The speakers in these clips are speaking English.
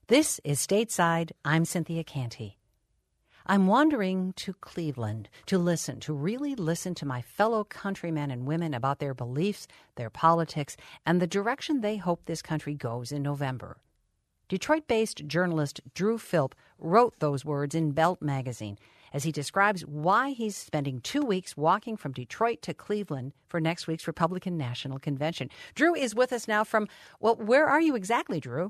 This is Stateside. I'm Cynthia Canty. I'm wandering to Cleveland to really listen to my fellow countrymen and women about their beliefs, their politics, and the direction they hope this country goes in November. Detroit-based journalist Drew Philp wrote those words in Belt magazine as he describes why he's spending 2 weeks walking from Detroit to Cleveland for next week's Republican National Convention. Drew is with us now from, where are you exactly, Drew?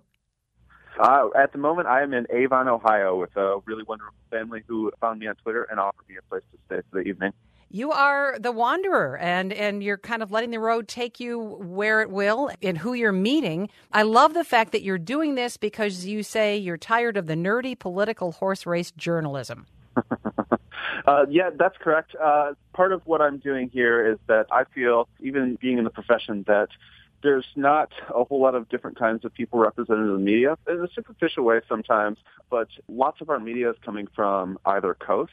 At the moment, I am in Avon, Ohio, with a really wonderful family who found me on Twitter and offered me a place to stay for the evening. You are the wanderer, and you're kind of letting the road take you where it will and who you're meeting. I love the fact that you're doing this because you say you're tired of the nerdy political horse race journalism. Yeah, that's correct. Part of what I'm doing here is that I feel, even being in the profession, that there's not a whole lot of different kinds of people represented in the media in a superficial way sometimes, but lots of our media is coming from either coast.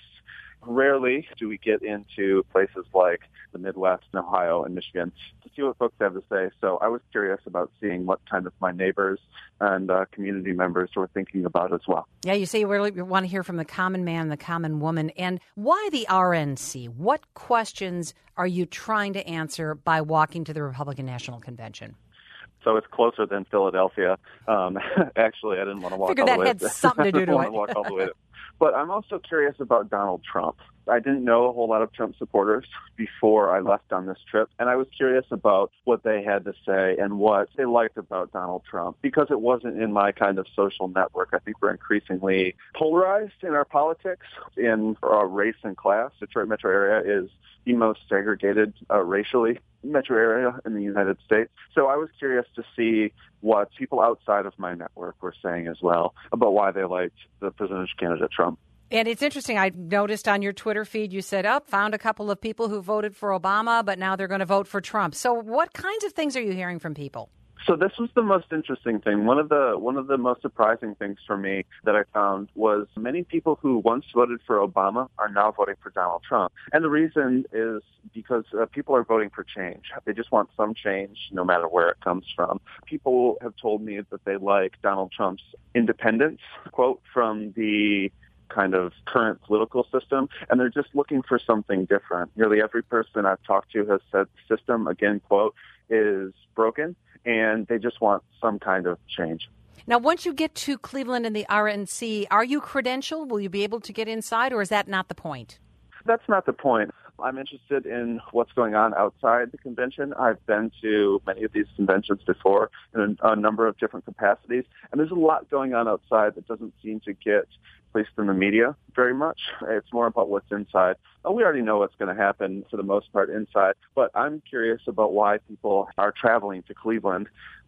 Rarely do we get into places like the Midwest and Ohio and Michigan to see what folks have to say. So I was curious about seeing what kind of my neighbors and community members were thinking about as well. Yeah, you say you really want to hear from the common man, the common woman. And why the RNC? What questions are you trying to answer by walking to the Republican National Convention? So it's closer than Philadelphia. Actually, I didn't want to walk all the way. Figured that had something to do to it. I didn't want to walk all the way. But I'm also curious about Donald Trump. I didn't know a whole lot of Trump supporters before I left on this trip, and I was curious about what they had to say and what they liked about Donald Trump, because it wasn't in my kind of social network. I think we're increasingly polarized in our politics, in our race and class. Detroit metro area is the most segregated racially metro area in the United States. So I was curious to see what people outside of my network were saying as well about why they liked the presidential candidate Trump. And it's interesting, I noticed on your Twitter feed you said, found a couple of people who voted for Obama, but now they're going to vote for Trump. So what kinds of things are you hearing from people? So this was the most interesting thing. One of the most surprising things for me that I found was many people who once voted for Obama are now voting for Donald Trump. And the reason is because people are voting for change. They just want some change, no matter where it comes from. People have told me that they like Donald Trump's independence, quote, from the kind of current political system, and they're just looking for something different. Nearly every person I've talked to has said the system, again, quote, is broken, and they just want some kind of change. Now, once you get to Cleveland and the RNC, are you credentialed? Will you be able to get inside, or is that not the point? That's not the point. I'm interested in what's going on outside the convention. I've been to many of these conventions before in a number of different capacities, and there's a lot going on outside that doesn't seem to get placed in the media very much. It's more about what's inside. We already know what's going to happen for the most part inside, but I'm curious about why people are traveling to Cleveland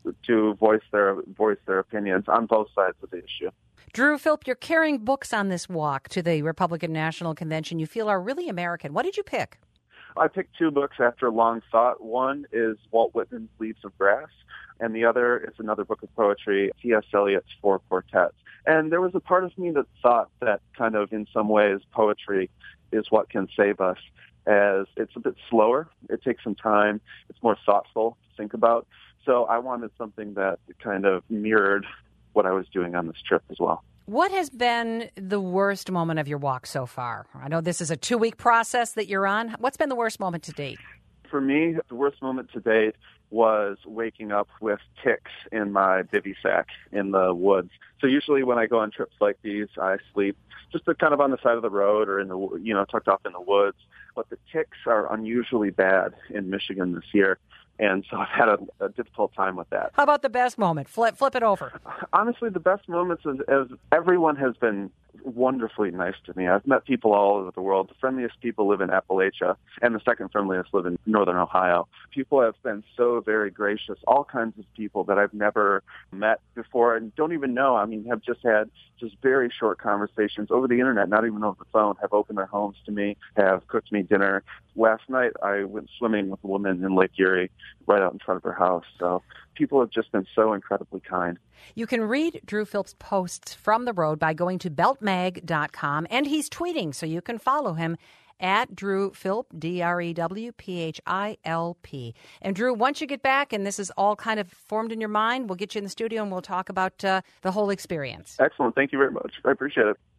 to voice their opinions on both sides of the issue. Drew Philp, you're carrying books on this walk to the Republican National Convention you feel are really American. What did you pick? I picked two books after long thought. One is Walt Whitman's Leaves of Grass, and the other is another book of poetry, T.S. Eliot's Four Quartets. And there was a part of me that thought that kind of in some ways poetry is what can save us, as it's a bit slower. It takes some time. It's more thoughtful to think about. So I wanted something that kind of mirrored what I was doing on this trip as well. What has been the worst moment of your walk so far? I know this is a 2-week process that you're on. What's been the worst moment to date? For me, the worst moment to date was waking up with ticks in my bivy sack in the woods. So usually when I go on trips like these, I sleep just kind of on the side of the road or in the, tucked off in the woods. But the ticks are unusually bad in Michigan this year. And so I've had a difficult time with that. How about the best moment? Flip it over. Honestly, the best moments is everyone has been wonderfully nice to me. I've met people all over the world. The friendliest people live in Appalachia, and the second friendliest live in northern Ohio. People have been so very gracious, all kinds of people that I've never met before and don't even know. I mean, have just had just very short conversations over the internet, not even over the phone, have opened their homes to me, have cooked me dinner. Last night, I went swimming with a woman in Lake Erie right out in front of her house. So people have just been so incredibly kind. You can read Drew Philp's posts from the road by going to beltmag.com, and he's tweeting, so you can follow him at Drew Philp, DrewPhilp. And Drew, once you get back and this is all kind of formed in your mind, we'll get you in the studio and we'll talk about the whole experience. Excellent. Thank you very much. I appreciate it.